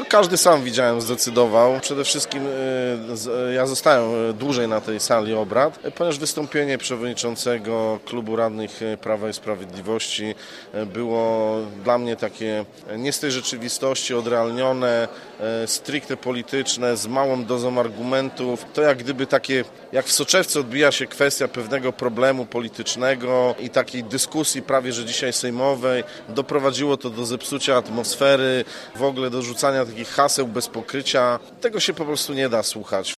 każdy sam, widziałem, zdecydował. Przede wszystkim ja zostałem dłużej na tej sali obrad, ponieważ wystąpienie przewodniczącego Klubu Radnych Prawa i Sprawiedliwości było dla mnie takie nie z tej rzeczywistości, odrealnione, stricte polityczne, z małą dozą argumentów. To jak gdyby takie, jak w soczewce odbija się kwestia pewnego problemu politycznego i takiej dyskusji prawie że dzisiaj sejmowej. Doprowadziło to do zepsucia atmosfery, w ogóle do rzucania takich haseł bez pokrycia. Tego się po prostu nie da słuchać.